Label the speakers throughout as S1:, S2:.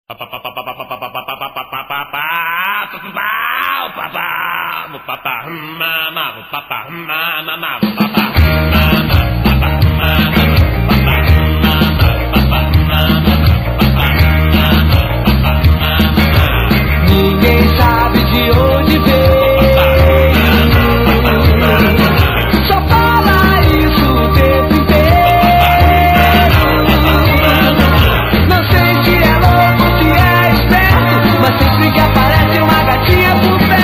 S1: Ninguém sabe de onde veio, só fala isso o tempo inteiro. Não sei se é louco, se é esperto, mas sempre que aparece uma gatinha por perto.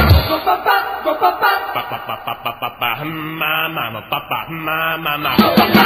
S1: Mama,